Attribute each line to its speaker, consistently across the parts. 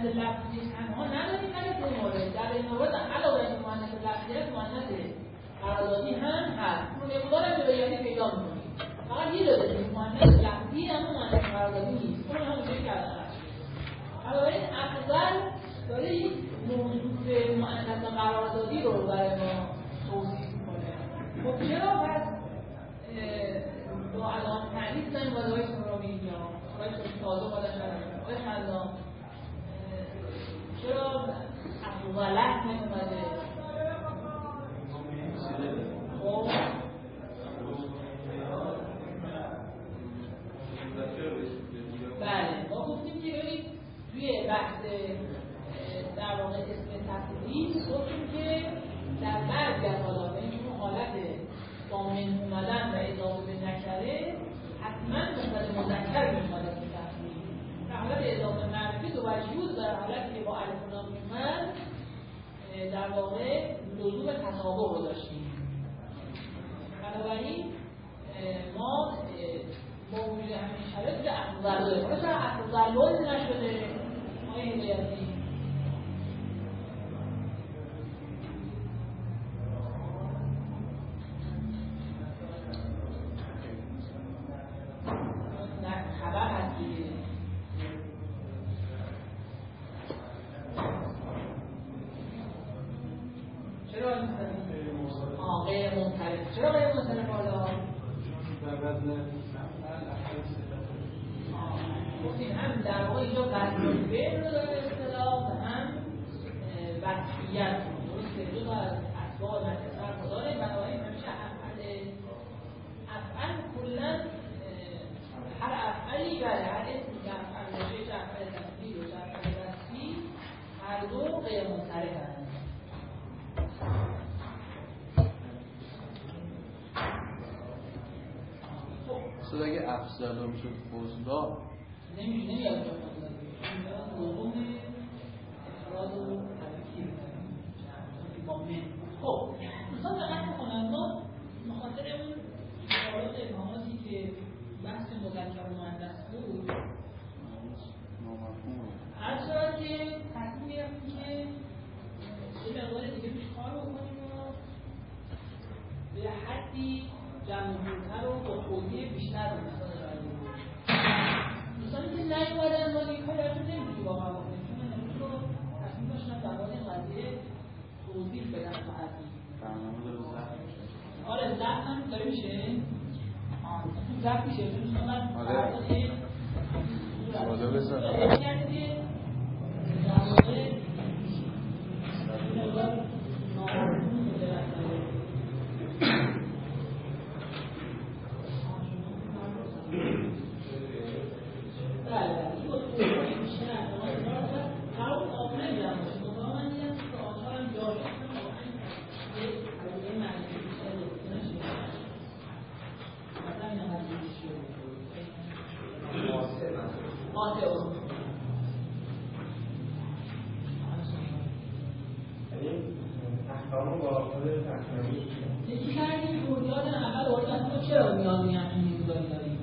Speaker 1: مؤنث لفظی تنها نداریم، ولی در مورد در این مورد علاوه بر مؤنث لفظی مؤنث قراردادی هم هست. اون مقدار هم جدایی پیدا می‌کنیم. فقط یه داده مؤنث لفظی اما مؤنث قراردادی نیست. اون هم چه کردن؟ علاوه این افضل داره یک موضوع مؤنث قراردادی رو برای ما توضیح می‌کنه. خب چرا پس با الان تعریف زن و دای سرامی یا آقای تازه بالا شدن آقای خلدان چرا غلط نمی‌اومده؟ خب بله ما گفتیم که ببینید توی بحث در واقع اسم تفریدی گفتیم که در بعضی از حالات این حالت با من اومدن و اضافه به نکره حتما مفرد مذکر می‌اومده که تفریدی در حالت اضافه معرفی دو وجود در حالتی که با الف و لام می‌اومد در واقع لزوم تطابق رو داشتیم. بنابراین ما با وجود همین شرایط به افضل داریم. مثلا افضل نشده آقای هدایتی خبر هست دیگه. چرا غیر منصرف؟ چرا غیر منصرف حالا؟ گفتیم هم در واقع اینجا وزن فعل رو داره اصطلاح و هم وضعیت رو درسته. دو تا از اسباب متصرف رو داره. بنابراین همیشه افعل کلا هر افعلی بله هر اسمی که افعل باشه چه افعل تفضیل و چه افعل وصفی هر دو غیر منصرف هستند.
Speaker 2: اصلا اگه افضل هم شد فضلا
Speaker 1: نمیاد دوم افراد و تفکیر با من. خب دوستان دقت بکنن ما مخاطر اون شرایط ابهاماتی که بحث مذکر و مؤنث بود هر شد که تصمیم گرفتیم که یه مقدار دیگه روش کار بکنیم و به حدی جمع‌تر و با توضیح بیشتر مثلا دوستانی که نیومدن ما دیگه کاری ازشون نمی‌تونیم واقعا بکنیم چون من امروز رو تصمیم داشتم در مورد این قضیه توضیح بدم تا حدی. آره ضبط هم داره میشه؟ ضبط میشه چون دوستان من فردا که
Speaker 2: بالا بزن
Speaker 1: یکی کردیم توضیحات اول آردن تو چرا نیاز به همچین نیروگاهی داریم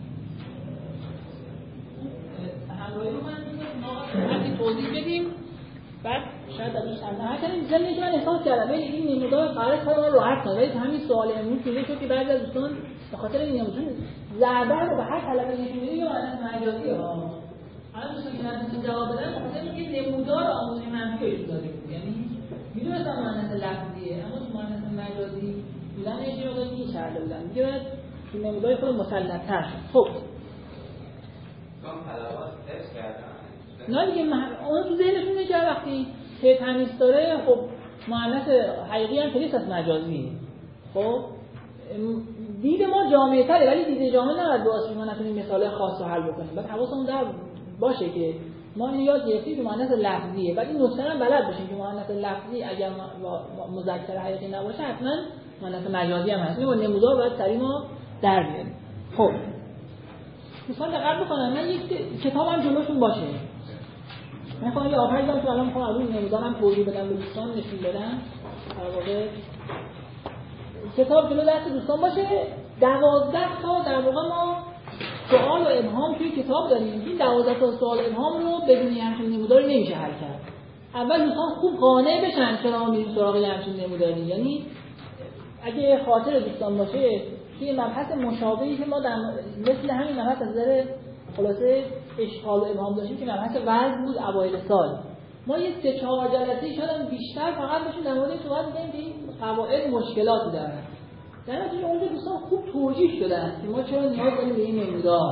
Speaker 1: همراهی رو من میگم توضیح بدیم بعد شاید ازش تنها کنیم. ضمن که من احساس کردم این نمودار قرار کار ما راحت کنه ولی همین سوال امروز شده شد که بعضی از دوستان به خاطر این نمودار ضربه رو به هر کلمه نشون میده یا معنی مجازی ها الان دوستان که نتونن جواب بدن به خاطر اینکه نمودار آموزش منفی رو داده بود یعنی میدونستم مؤنث لفظیه اما تو مؤنث مجازی بودن یه جوری داشت می‌شرده بودن دیگه باید تو نمودار خود مسلط‌تر شد. خب
Speaker 3: کام طلبات تست کردن
Speaker 1: نه دیگه اون تو ذهنشون میگه وقتی که تمیز داره خب مؤنث حقیقی هم نیست از مجازی. خب دید ما جامع‌تره ولی دید جامعه نباید واسه ما نتونیم مثال خاص رو حل بکنیم. بعد حواسمون در باشه که ما اینو یاد گرفتیم که مؤنث لفظیه بعد این نکته رو بلد باشیم که مؤنث لفظی اگر مذکر حقیقی نباشه حتما مؤنث مجازی هم هست. اینو با نمودار باید سریع ما در بیاریم. خب دوستان دقت بکنن من یک کتابم جلوشون باشه. من خواهم یه آفر دارم که الان میخوام از اون نمودارم توضیح بدم به دوستان نشون بدم. در واقع کتاب جلو دست دوستان باشه 12 تا در واقع ما سوال و ابهام توی کتاب داریم. این 12 تا سوال ابهام رو بدون همچین نموداری نمیشه حل کرد. اول دوستان خوب قانع بشن چرا ما میریم سراغ همچین نموداری. یعنی اگه خاطر دوستان باشه توی مبحث مشابهی که ما در مثل همین مبحث از نظر خلاصه اشکال و ابهام داشتیم که مبحث وزن بود اوایل سال، ما یه 3-4 جلسه شدن بیشتر فقط داشتیم در مورد صحبت می‌کردیم که این قواعد مشکلاتی دارن. در نتیجه اونجا دوستان خوب توجیه شده است که ما چرا نیاز داریم به این نمودار.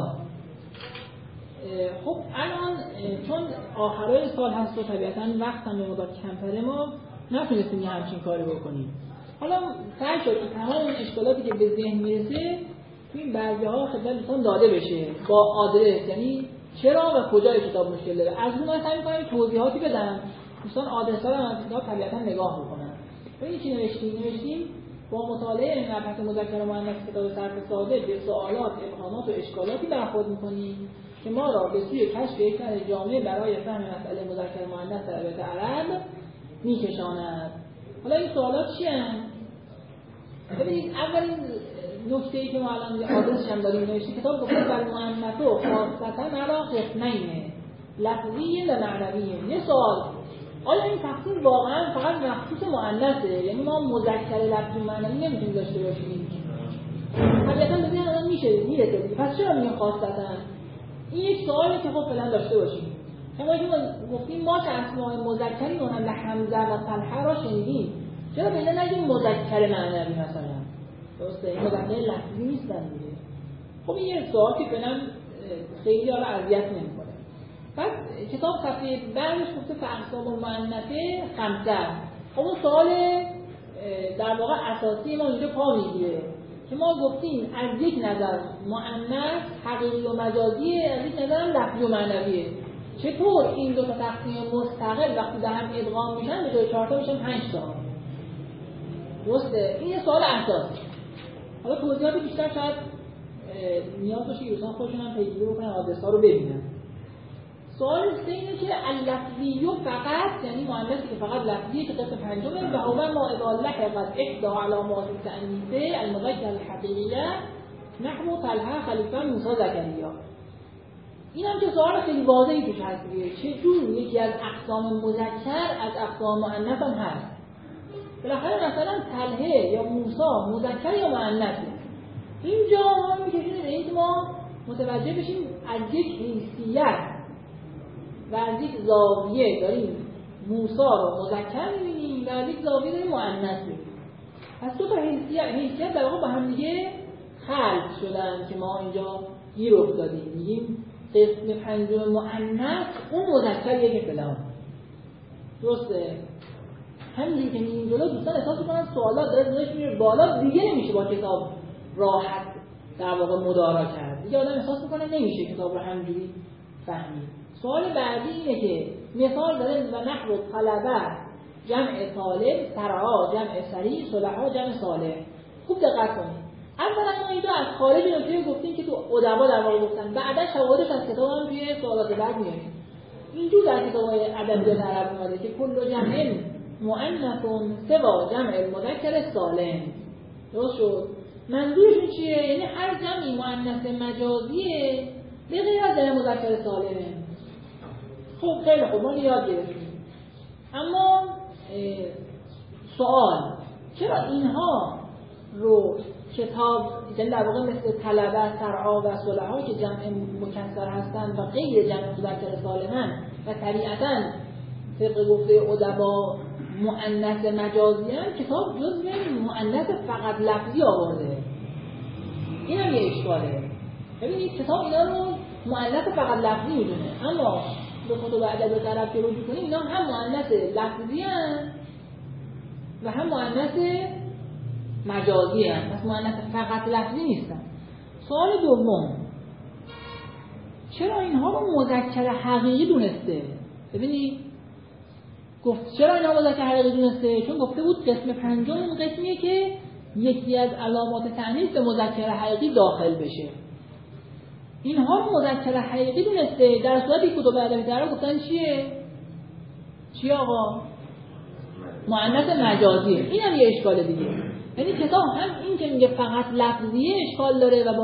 Speaker 1: خب الان چون آخرای سال هست و طبیعتاً وقت هم به مدت کمتره ما نتونستیم یه همچین کاری بکنیم. حالا سعی شد که تمام اون اشکالاتی که به ذهن میرسه تو این برگه‌ها خدمت دوستان داده بشه با آدرس، یعنی چرا و کجای کتاب مشکل داره. از اون ما سعی می‌کنیم توضیحاتی بدم دوستان آدرس‌ها رو از کتاب طبیعتاً نگاه بکنن. ببینید چی نوشتیم با مطالعه مبحث مذکر و مؤنث کتاب صرف ساده به سوالات، ابهامات و اشکالاتی برخورد می‌کنیم که ما را به سوی کشف یک طرح جامع برای فهم مسئله مذکر و مؤنث در ادبیات عرب می‌کشاند. حالا این سوالات چی هستند؟ ببینید اولین نکته‌ای که ما الان آدرسش هم داریم نوشته کتاب گفته بر مؤنث و خاصتا علا قسمین لفظی و معنوی. یه سوال، آیا این تقسیم واقعا فقط مخصوص مؤنثه؟ یعنی ما مذکر لفظی و معنوی نمیتونیم داشته باشیم؟ طبیعتا به ذهن آدم میرسه دیگه. پس چرا میگیم خاصتا؟ این یک سوالی که خب فعلا داشته باشیم. ما گفتیم ما که اسماء مذکری مانند حمزه و طلحه را شنیدیم، چرا به اینا نگیم مذکر معنوی مثلا؟ درسته این مذکر لفظی نیستن دیگه. خب این یه سوال که فعلا خیلی حالا اذیت نمی‌کنه. بعد کتاب صفحه بعدش گفته فاقسام المؤنثه خمسه. خب اون سوال در واقع اساسی ما اینجا پا میگیره که ما گفتیم از یک نظر مؤنث حقیقی و مجازیه، از یک نظر لفظی و معنویه. چطور این دو تا تقسیم مستقل وقتی در هم ادغام میشن به جای 4 تا میشن 5 تا؟ درسته؟ این یه سوال اساسی. حالا توضیحات بیشتر شاید نیاز باشه که دوستان خودشون هم پیگیری بکنن آدرس‌ها رو ببینن. سوال اینه که اللفظی فقط یعنی مؤنثی که فقط لفظیه که قسم پنجمه و هو ما اذا لحقت احدى علامات التأنیث المذکر الحقیقیه نحو طلحه خلیفه موسی زکریا. این هم که سوال خیلی واضحی توش هست دیگه، چجور یکی از اقسام مذکر از اقسام مؤنث هم هست؟ بالاخره مثلا طلحه یا موسی مذکر یا مؤنثه؟ اینجا ما میکشیم به اینکه ما متوجه بشیم از یک حیثیت و از یک زاویه داریم موسی رو مذکر می‌بینیم و از یک زاویه داریم مؤنث می‌بینیم. پس دو تا حیثیت در واقع با هم دیگه خلق شدن که ما اینجا گیر افتادیم. میگیم قسم پنجم مؤنث اون مذکریه که فلان. درسته؟ همین که میگیم جلو دوستان احساس می‌کنن سوالات داره ازش میره بالا، دیگه نمیشه با کتاب راحت در واقع مدارا کرد. دیگه آدم احساس می‌کنه نمیشه کتاب رو همینجوری فهمید. سوال بعدی اینه که مثال داره و نحو طلبه جمع طالب، سرعا جمع سریع، صلحا جمع صالح. خوب دقت کنید. اولا ما اینجا از خارج نکته گفتیم که تو ادبا در واقع گفتن، بعدا شواهدش از کتاب هم توی سوالات بعد میاریم. اینجور در کتاب‌های ادبیات عرب اومده که کل جمع مؤنث سوا جمع المذکر سالم. درست شد؟ منظورشون چیه؟ یعنی هر جمعی مؤنث مجازیه به غیر از جمع مذکر سالمه. خب خیلی خوب، ما یاد گرفتیم. اما سوال چرا اینها رو کتاب در واقع مثل طلبه، سرعا و صلحا که جمع مکسر هستند و غیر جمع مذکر سالمن و طبیعتاً طبق گفته ادبا مؤنث مجازی هم کتاب جزء مؤنث فقط لفظی آورده؟ این هم یه اشکاله. ببینید کتاب اینا رو مؤنث فقط لفظی میدونه، اما به کتب ادبیات عرب که رجوع کنیم اینا هم مؤنث لفظی هستند و هم مؤنث مجازی هستند. پس مؤنث فقط لفظی نیستن. سوال دوم، چرا اینها رو مذکر حقیقی دونسته؟ ببینید گفت چرا اینها مذکر حقیقی دونسته؟ چون گفته بود قسم پنجم اون قسمیه که یکی از علامات تأنیث به مذکر حقیقی داخل بشه. اینها رو مذکر حقیقی دونسته، در صورتی که کتب ادبیات عرب گفتن چیه آقا؟ مؤنث مجازیه. این هم یه اشکال دیگه. یعنی کتاب هم این که میگه فقط لفظیه اشکال داره و با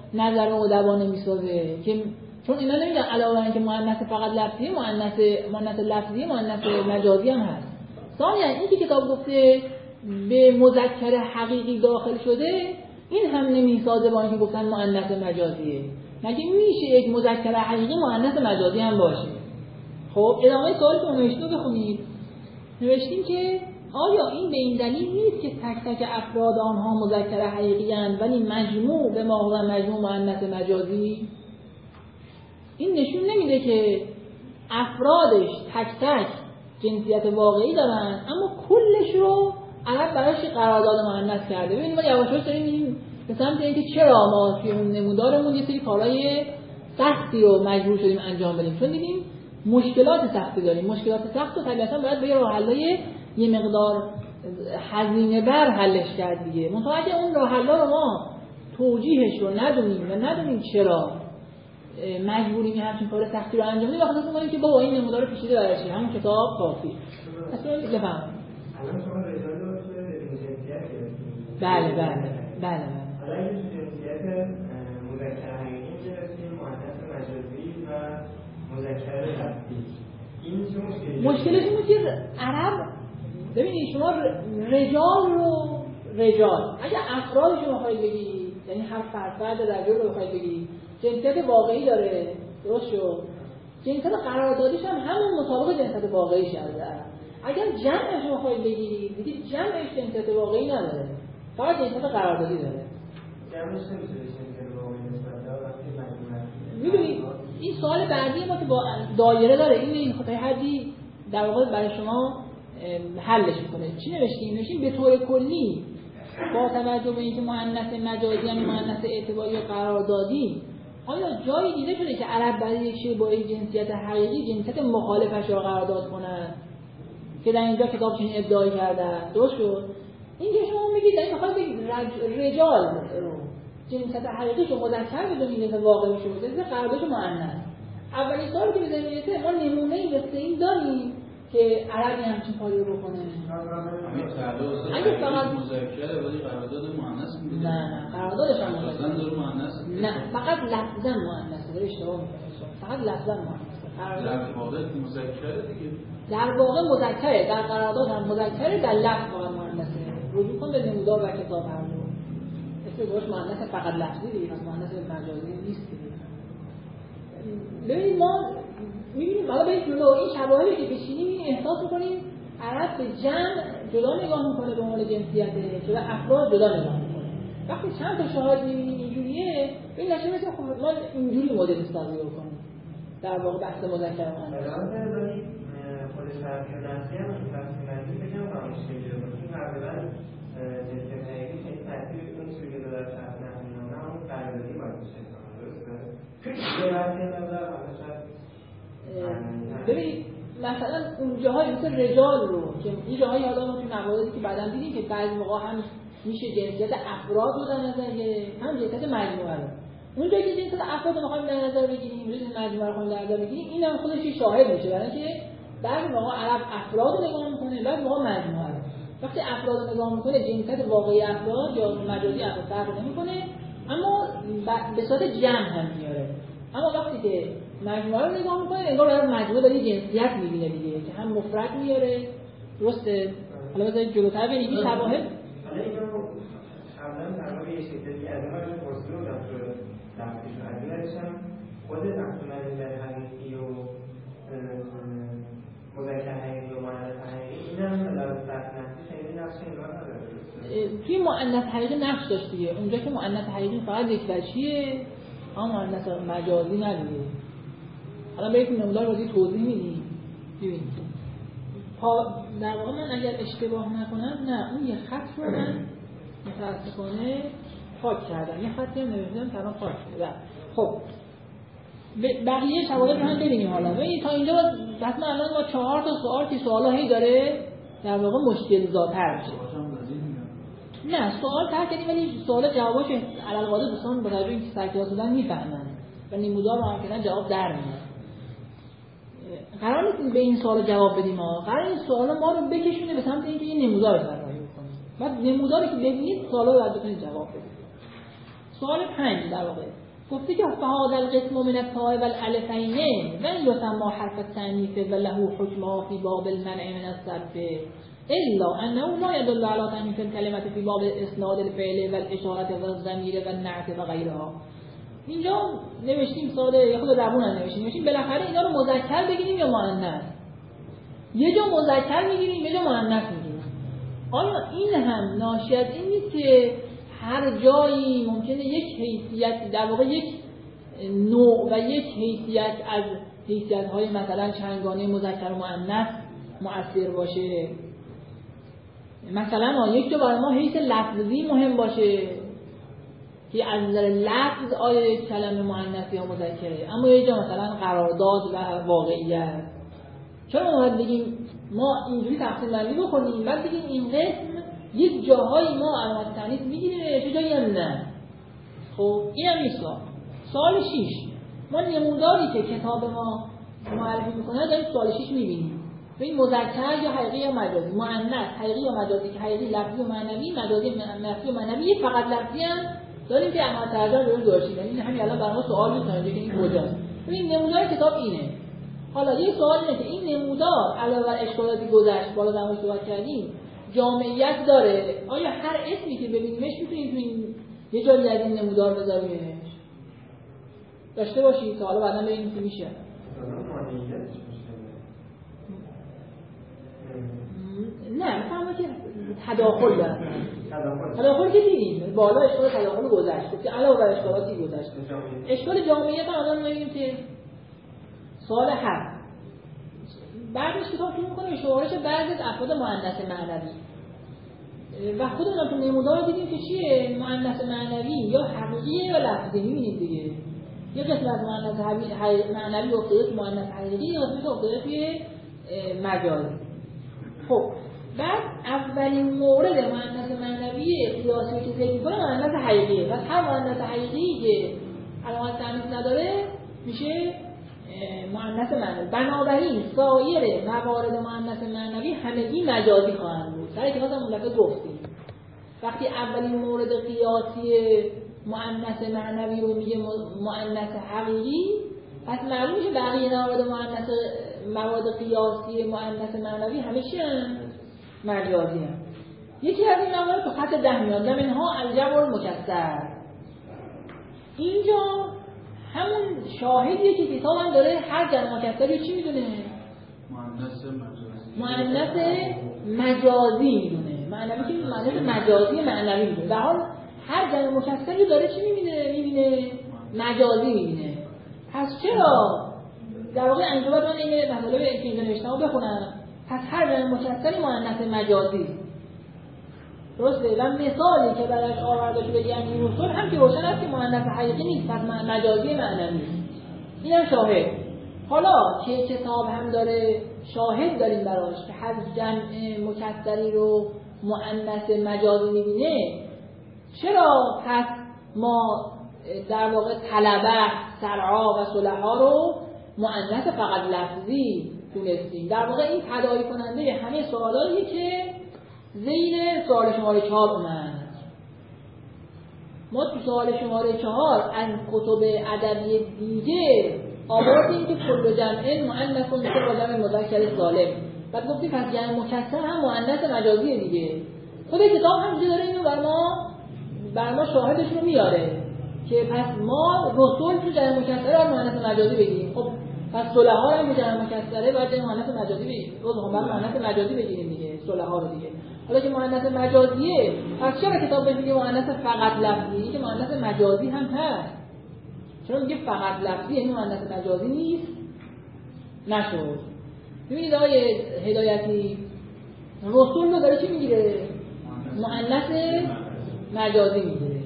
Speaker 1: نظر ادبا نمیسازه که چون اینا نمیگن علاوه بر اینکه مؤنث فقط لفظی، مؤنث لفظی، مؤنث مجازی هم هست. ثانیا این که کتاب گفته به مذکر حقیقی داخل شده، این هم نمیسازه با اینکه گفتن مؤنث مجازیه. مگه میشه یک مذکر حقیقی مؤنث مجازی هم باشه؟ خب ادامه سوالی که ما نوشتیم رو بخونید. نوشتیم که آیا این به این دلیل نیست که تک تک افراد آنها مذکر حقیقی اند ولی مجموع به ما هو مجموع مؤنث مجازی؟ این نشون نمیده که افرادش تک تک جنسیت واقعی دارن اما کلش رو عرب براش قرارداد مؤنث کرده. ببینید ما یواش یواش داریم میریم به سمت اینکه چرا ما توی اون نمودارمون یه سری کارهای سختی رو مجبور شدیم انجام بدیم، چون دیدیم مشکلات سختی داریم. مشکلات سخت رو طبیعتاً باید به راه حل‌های یه مقدار هزینه بر حلش کرد دیگه. منتها اگه اون راه حل‌ها رو ما توجیهش رو ندونیم و ندونیم چرا مجبوریم همچین کار سختی رو انجام بدیم، وقتی میگیم که بابا این نمودار پیچیده براش همون کتاب کافی. اصلا بفهمید.
Speaker 4: الان شما رجال رو به جنسیت گرفتید.
Speaker 1: بله.
Speaker 4: حالا این جنسیت مذکر حقیقی گرفتیم، مؤنث مجازی و مذکر لفظی. این چه مشکلی؟
Speaker 1: مشکلش اینه که عرب ببینید شما رجال اگه افرادش رو بخواید بگید، یعنی هر فرد رجل رو بخواید بگید جنسیت واقعی داره، درست شد؟ جنسیت قراردادیش هم همون مطابق جنسیت واقعیش از عرب. اگر جمعش رو بخواید بگید دیگه جمعش جنسیت واقعی نداره، فقط جنسیت قراردادی داره.
Speaker 4: جمعش نمیشه جنسیت واقعی نسبت به وقتی مجموعه.
Speaker 1: میدونید این سوال بعدی ما که با دایره داره، این خطای حدی در واقع برای شما حلش میکنه. چی نوشتیم به طور کلی با توجه به اینکه مؤنث مجازی یعنی مؤنث اعتباری یا قراردادی، آیا جایی دیده شده که عرب برای یک شی با جنسیت حقیقی جنسیت مخالفش را قرارداد کنن که در اینجا کتاب چنین ادعای کرده؟ درست شد؟ این که شما میگید در این میخواد بگید رجال رو جنسیت حقیقیش رو مذکر بدونید، جنسیت واقعیش رو جنسیت قراردادش مؤنث. اولین سوالی که بزنید میرسه ما نمونه‌ای واسه این داریم که عربی همچین کاری رو بکنه.
Speaker 2: اگه فقط مذکره ولی قرارداد مؤنث میده.
Speaker 1: نه قراردادش هم
Speaker 2: مؤنث.
Speaker 1: نه فقط لفظاً مؤنثه. داره اشتباه میکنه. فقط لفظاً مؤنثه.
Speaker 2: در واقع مذکره دیگه.
Speaker 1: در واقع مذکره، در قرارداد هم مذکره، در لفظ فقط مؤنثه. رجوع کن به نمودار و کتاب هر دو. اسم گوش مؤنث فقط لفظی دیگه، پس مؤنث مجازی نیست دیگه. ببینید ما می‌بینیم حالا به جلو این شواهدی که بشینیم احساس می‌کنیم عرب به جمع جدا نگاه می‌کنه به عنوان جنسیت، جدا افراد جدا نگاه می‌کنه. وقتی چند تا شاهد می‌بینیم اینجوریه، ببین نشه مثلا خب ما اینجوری مدل سازی بکنیم. در واقع بحث مذکر مؤنث.
Speaker 4: خود شرطی و نفسی هم این تفصیل نزدیک بگم و مشکلی رو بکنیم غالبا جنسیت حقیقی خیلی تأثیر اون چیزی که داره شرط نفسی نامه همون قراردادی باید میشه درسته؟ یه وقتی نظر حالا شاید
Speaker 1: ببینید مثلا اون جاهای مثل رجال رو که این جاهای حالا ما توی مقاله‌ای که بعداً دیدیم که بعضی موقع هم میشه جنسیت افراد رو در نظر گرفت، هم جنسیت مجموعه رو. اون جایی که جنسیت افراد رو می‌خوایم در نظر بگیریم، جنسیت مجموعه رو می‌خوایم در نظر بگیریم، اینم خودش یه شاهد میشه، برای اینکه بعضی موقع عرب افراد رو نگاه می‌کنه، بعضی موقع مجموعه رو. وقتی افراد رو نگاه می‌کنه جنسیت واقعی افراد یا مجازی افراد فرق نمی‌کنه، اما به صورت جمع هم میاره. اما وقتی که مجموعه رو نگاه می‌کنه انگار برای مجموعه داره جنسیت می‌بینه دیگه که هم مفرد میاره. درسته؟ حالا بذارید جلوتر بریم این شواهد.
Speaker 4: حالا اینو قبلا در واقع یه شکلی از اون پرسیده بودم تو دفترش عدیدشم خود تقسیم بندی حقیقی و مذکر حقیقی و مؤنث حقیقی این هم در نفسی خیلی نقش اینا نداره.
Speaker 1: توی مؤنث حقیقی نقش داشت دیگه. اونجا که مؤنث حقیقی فقط یک وجهیه، اما مؤنث مجازی نداره. حالا بهتون نمودار بازی توضیح میدیم. ببینید. در واقع من اگر اشتباه نکنم نه اون یه خط رو من متاسفانه پاک کردم. یه خطی هم نوشتم که الان پاک شده. خب بقیه شواهد رو هم ببینیم حالا. ببینید تا اینجا حتما الان با 4 تا سوال که سوالا هی داره در واقع مشکل زاتر میشه. نه سوال تر کردیم ولی سوال جوابش علل قاعده دوستان با توجه اینکه سرکلاس بودن میفهمن و نمودار رو هم کردن جواب در میاد. قرار نیست به این سوال جواب بدیم ها، قرار این سوالا ما رو بکشونه به سمت اینکه یه نمودار رو طراحی بکنیم. بعد نموداری که ببینید سوالا رو بعد بتونید جواب بدید. سوال 5 در واقع گفته که فهذا القسم من التاء والالفین و یسمى حرف التأنیث و له حکمها فی باب المنع من الصرف الا انه لا يدل على تأنیث الكلمة فی باب اسناد الفعل والاشارة والضمیر والنعت و غیرها. اینجا نوشتیم ساده یا خود روون هم نوشتیم بالاخره اینا رو مذکر بگیریم یا مؤنث. یه جا مذکر میگیریم یه جا مؤنث میگیریم. آیا این هم ناشی از این نیست که هر جایی ممکنه یک حیثیت در واقع یک نوع و یک حیثیت از حیثیت‌های مثلا چندگانه مذکر و مؤنث مؤثر باشه؟ مثلا یک جا برای ما حیث لفظی مهم باشه که از نظر لفظ آیا کلمه مؤنث یا مذکره، اما یه جا مثلا قرارداد و واقعیت. چرا ما باید بگیم ما اینجوری تقسیم بندی بکنیم بعد بگیم این قسم یک جاهایی ما علامت تأنیث میگیریم چه جایی هم نه؟ خب این هم نیست. سوال 6 ما نموداری که کتاب ما معرفی میکنه داریم سوال 6 میبینیم. این مذکر یا حقیقی یا مجازی، مؤنث حقیقی یا مجازی، که حقیقی لفظی و معنوی، مجازی نفسی و معنوی، فقط لفظی هم داریم که اما ترجمه رو داشتیم. این همین الان برای ما سوال میکنه که این کجاست. ببین نمودار کتاب اینه. حالا یه سوال اینه که این نمودار علاوه بر اشکالاتی گذشت بالا در موردش صحبت کردیم جامعیت داره؟ آیا هر اسمی که ببینیمش میتونیم تو این یه جایی از این نمودار بذاریمش؟ داشته باشید تا حالا بعدا ببینیم که میشه. نه مثلا که تداخل داره. تداخل که دیدیم بالا اشکال تداخل گذشت که علاوه بر اشکالاتی گذشت. اشکال جامعیت الان میبینیم که سوال 7 بعدش کتاب شروع می‌کنه شمارش بعضی از افراد مؤنث معنوی و خودمون تو نمودار دیدیم که چیه مؤنث معنوی یا حقیقی یا لفظی. می‌بینید دیگه یه قسمت مؤنث معنوی افتاده تو مؤنث حقیقی یا قسمت افتاده توی مجازی. خب بعد اولین مورد مؤنث معنوی قیاسی که ذکر می‌کنه مؤنث حقیقیه. پس هر مؤنث حقیقی که علامت تأنیث نداره میشه مؤنث معنوی. بنابراین سایر موارد مؤنث معنوی همگی مجازی خواهند بود. سر کلاس هم اون دفعه گفتیم وقتی اولین مورد قیاسی مؤنث معنوی رو میگه مؤنث حقیقی، پس معلوم میشه بقیه موارد قیاسی مؤنث معنوی همه چی مجازی هم. یکی از این موارد تو خط 10 میاد منها الجمع المکسر. اینجا همون شاهدیه که کتاب هم داره هر جمع مکسری چی میدونه؟ مؤنث مجازی میدونه. معنوی که مؤنث مجازی معنوی میدونه. در حال هر جمع مکسری داره چی میبینه؟ مجازی میبینه. پس چرا در واقع انجام من این مطالب که اینجا نوشتم رو بخونم. پس هر جمع مکسری مؤنث مجازی درسته و مثالی که براش آورده شده یعنی رسول هم که روشن است که مؤنث حقیقی نیست، پس مجازی معنوی. اینم شاهد. حالا که کتاب هم داره شاهد داریم براش که هر جمع مکسری رو مؤنث مجازی می‌بینه، چرا پس ما در واقع طلبه، سرعا و صلحا رو مؤنث فقط لفظی دونستیم؟ در واقع این تداعی کننده همه سوالایی که زیر سوال شماره 4 اومد. ما تو سوال شماره 4 از کتب ادبی دیگه آوردیم که کل جمع مؤنث و جمع مذکر سالم. بعد گفتیم پس جمع مکسر هم مؤنث مجازی دیگه. خود کتاب هم اینجا داره اینو بر ما شاهدش رو میاره که پس ما رسول تو جمع مکسر هم مؤنث مجازی بگیریم. خب پس صلحا هم جمع مکسره باید جمع مؤنث مجازی بگیریم. روزها بعد مؤنث مجازی بگیریم دیگه صلحا رو دیگه. حالا که مؤنث مجازیه پس چرا کتاب بهش میگه مؤنث فقط لفظی؟ که مؤنث مجازی هم هست. چرا میگه فقط لفظی؟ یعنی مؤنث مجازی نیست؟ نشد. ببینید آقای هدایتی رسول رو داره چی میگیره؟ مؤنث مجازی میگیره.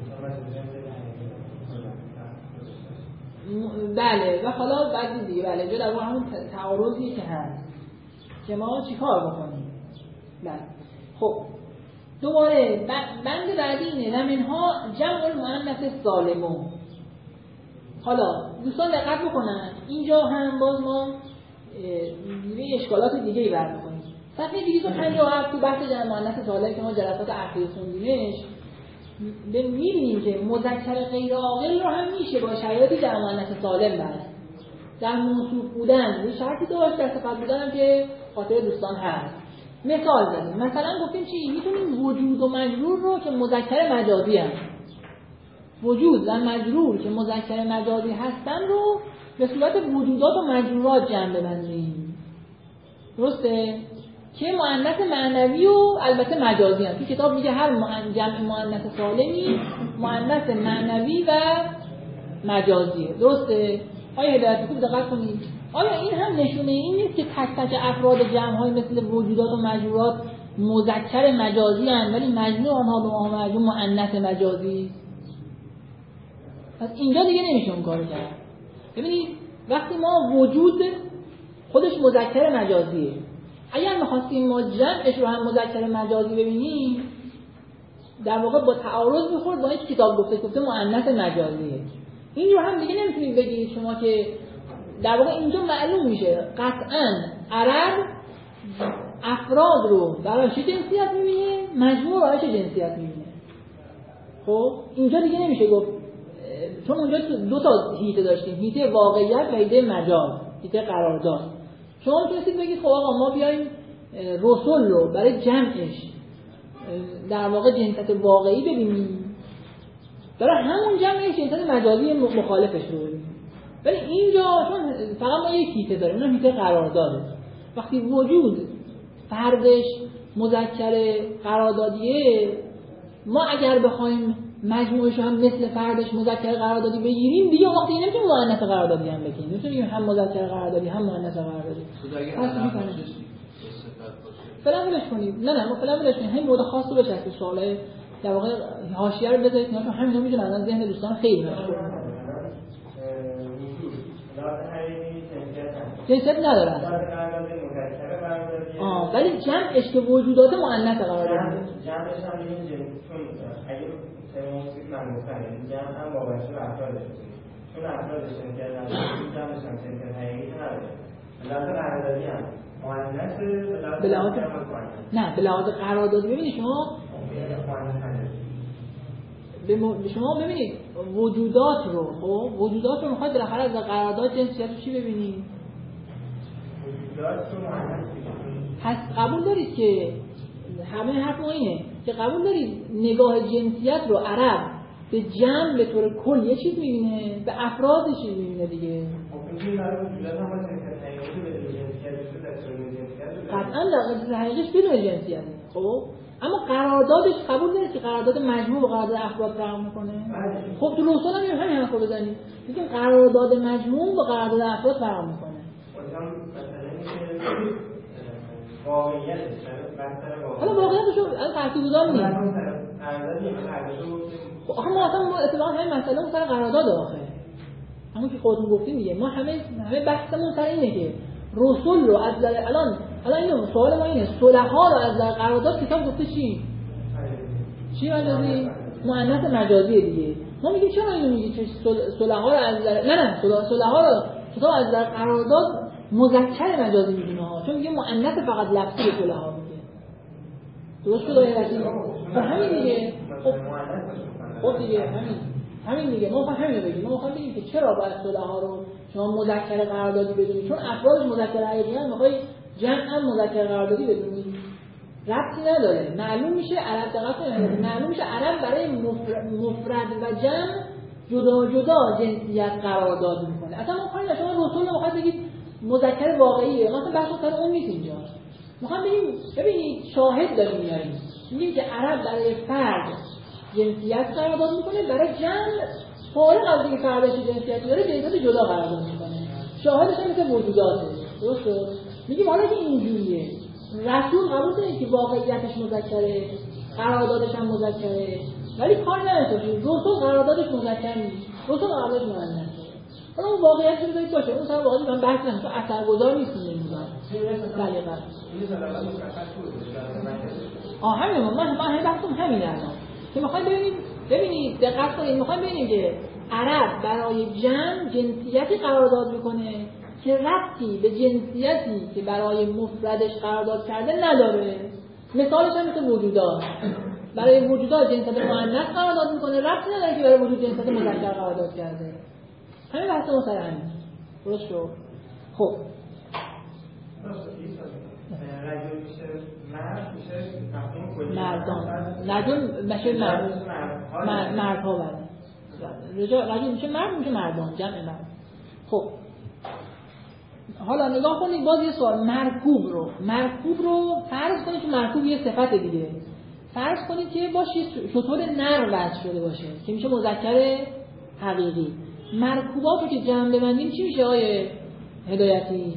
Speaker 1: بله و حالا بعد دیگه بله اینجا در واقع همون تعارضی که هست که ما چیکار بکنیم. بله خب دوباره بند بعدی اینه منها جمع المؤنث سالم. حالا دوستان دقت بکنن اینجا هم باز ما یه اشکالات دیگه ای برمی‌کنیم. صفحه 257 تو بحث جمع مؤنث سالم که ما جلسات اخیر خوندیمش می‌بینیم که مذکر غیر عاقل رو هم میشه با شرایطی در مؤنث سالم بست. در موصوف بودن یه شرطی داشت، در صفت بودن هم که خاطر دوستان هست. مثال زدیم، مثلا گفتیم چی؟ میتونیم وجود و مجرور رو که مذکر مجازی هست، وجود و مجرور که مذکر مجازی هستن رو به صورت وجودات و مجرورات جمع ببندیم. درسته؟ که مؤنث معنوی و البته مجازی هست. تو کتاب میگه هر جمع مؤنث سالمی مؤنث معنوی و مجازیه. درسته؟ آیا هدایت خوب دقت کنید. آیا این هم نشونه این نیست که تک تک افراد جمع‌های مثل وجودات و مجرورات مذکر مجازی هستند ولی مجموع آنها به مجموع مؤنث مجازی است؟ پس اینجا دیگه نمیشه اون کارو کرد. ببینید وقتی ما وجود خودش مذکر مجازیه، اگر می‌خواستیم ما جمعش رو هم مذکر مجازی ببینیم در واقع با تعارض می‌خورد با این کتاب گفته مؤنث مجازیه. این رو هم دیگه نمیتونید بگید شما که در واقع اینجا معلوم میشه قطعاً عرب افراد رو برای چه جنسیت میبینه؟ مجموع برای چه جنسیت میبینه؟ خب اینجا دیگه نمیشه گفت، چون اونجا دو تا هیته داشتیم، هیته واقعیت و هیته مجاز، هیته قرارداد. شما میتونید بگید خب آقا ما بیایم رسول رو برای جمعش در واقع جنسیت واقعی ببینیم، برای همون جمعش جنسیت مجازی مخالفش رو ببینیم. ولی اینجا چون فقط ما یک هیته داریم، اون هیته قرارداده. وقتی وجود فردش مذکر قراردادیه، ما اگر بخوایم مجموعش هم مثل فردش مذکر قراردادی بگیریم دیگه وقتی نمیتونیم مؤنث قراردادی هم بگیریم، نمیتونیم هم مذکر قراردادی هم مؤنث قراردادی. فعلا ولش کنید. نه ما فعلا ولش کنید. همین مورد خاص رو بچسبید، سوالای در واقع حاشیه رو بذارید، چون همینا میدونن الان ذهن دوستان خیلی مشغوله. جنسیت ندارن. ولی جمعش که وجودات مؤنث قرار داره.
Speaker 4: جمعش هم این چون اگه موصوف منصوبه جمع هم وابسته به افرادش چون افرادش جنسیت نداره جمعش هم جنسیت حقیقی نداره. لازم قراردادی هم مؤنث
Speaker 1: به لحاظ قراردادی ببینید شما ببینید وجودات رو، خب وجودات رو میخواید بالاخره از قرارداد جنسیت رو چی ببینید؟
Speaker 4: وجودات رو مؤنث
Speaker 1: پس قبول دارید که همه حرف ما اینه که قبول دارید نگاه جنسیت رو عرب به جمع به طور کل یه چیز میبینه، به افراد یه چیز میبینه دیگه. قطعا در حقیقتش بدون جنسیت. خب اما قراردادش قبول دارید که قرارداد مجموع و قرارداد افراد فرق میکنه؟ خب تو رسول هم همین حرفو بزنید، میگن قرارداد مجموع و قرارداد افراد فرق میکنه. حالا واقعیتش رو الان ترتیب گذار نیست. آخه ما اصلا اتفاقا همین مسئله اون سر قرارداد آخه. همون که خودتون گفتین دیگه، ما همه بحثمون سر اینه که رسول رو از نظر الان اینو سوال ما اینه، صلحا رو از نظر قرارداد کتاب گفته چی مجازی؟ مؤنث مجازیه دیگه. ما میگیم چرا اینو میگی که صلحا رو از نظر صلحا رو کتاب از نظر قرارداد مذکر مجازی میدونه ها، چون میگه مؤنث فقط لفظی صلحا میگه. درست شد آیه رسید؟ همین دیگه. خب دیگه همین دیگه. ما همین رو بگیم. ما میخوایم بگیم که چرا باید صلحا رو شما مذکر قراردادی بدونید؟ چون افرادش مذکر حقیقی هستند، میخوای جمع مذکر قراردادی بدونید. ربطی نداره. معلوم میشه عرب دقت کنید، معلوم میشه عرب برای مفرد و جمع جدا جدا جنسیت قرارداد میکنه. اصلا ما کاری نشون رسول رو میخواد بگید مذکر واقعیه، مثلا بحث سر اون نیست اینجا. میخوام ببینید شاهد داریم میاریم، میگیم که عرب برای فرد جنسیت قرارداد میکنه، برای جمع فارغ از اینکه فردش جنسیت داره جنسیت جدا قرارداد میکنه. شاهدش هم مثل موجوداته. درسته؟ میگیم حالا که اینجوریه، رسول قبول داره که واقعیتش مذکره، قراردادش هم مذکره، ولی کار نداره. رسول قراردادش مذکر نیست، رسول قراردادش مؤنثه. حالا اون واقعیت رو بذارید باشه، اون سر واقعی من بحث نمی‌کنم، اثرگذار نیست نمی‌دونم. دقیقاً. همین من بحثم همینه الان. که می‌خوایم ببینید دقت کنید، می‌خوایم ببینیم که عرب برای جمع جنسیتی قرارداد می‌کنه که ربطی به جنسیتی که برای مفردش قرارداد کرده نداره. مثالش هم مثل وجودات. برای موجودات جنسیت مؤنث قرارداد میکنه، ربطی نداره که برای موجود جنسیت مذکر قرارداد کرده. همین بحث ما سر همین. درست شد؟ خب
Speaker 4: رجل میشه مرد، میشه مفهوم کلی
Speaker 1: مردان، رجل میشه مردها بله. رجل میشه مرد، میشه مردان، جمع مرد. خب حالا نگاه کنید باز یه سوال، مرکوب رو فرض کنید که مرکوب یه صفت دیگه، فرض کنید که باشه شطور نر وضع شده باشه که میشه مذکر حقیقی. مرکوبات رو که جمع ببندیم چی میشه آیه هدایتی؟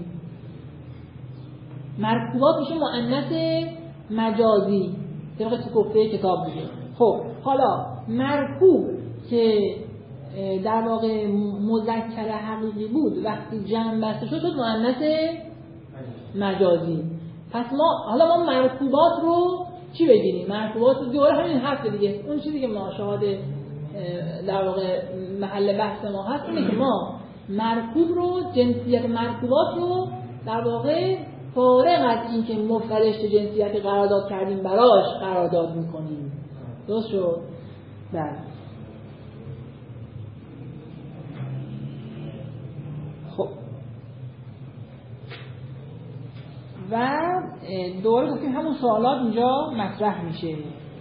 Speaker 1: مرکوبات میشه مؤنث مجازی طبق گفته کتاب دیگه. خب حالا مرکوب که در واقع مذکر حقیقی بود وقتی جمع بسته شد مؤنث مجازی. پس ما مرکوبات رو چی بگیریم؟ مرکوبات رو دوره همین حرف دیگه، اون چیزی که ما شاهد در واقع محل بحث ما هست اینه که ما مرکوب رو، جنسیت مرکوبات رو در واقع فارغ از اینکه مفردش جنسیتی قرارداد کردیم براش قرارداد میکنیم. درست شد؟ بله. خب و دوباره گفتیم همون سوالات اینجا مطرح میشه،